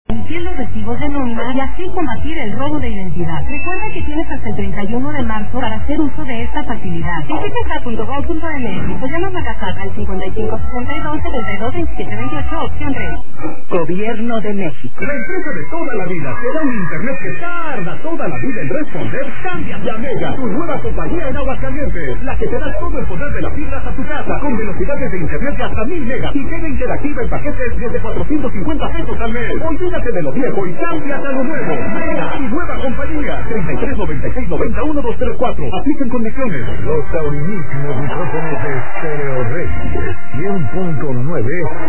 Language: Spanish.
emitir los recibos de nómina y así combatir el robo de identidad. Recuerda que tienes hasta el 31 de marzo para hacer uso de esta facilidad. Visita CAT.gov.mx o llama a Casata al 5562-722728, opción 3. Gobierno de México. La empresa de toda la vida te da un internet que tarda toda la vida en responder. Cámbiate a Mega, tu nueva compañía en Aguascalientes, la que te da todo el poder de la fibra a tu casa, con velocidades de internet de hasta 1000 megas y llega interactiva en paquetes desde 450 pesos al mes. Olvídate de lo viejo y cámbiate a lo nuevo. Mega y nueva compañía. 3396-91234. Aplican condiciones. Los taurinísimos micrófonos de Stereo Rey 100.9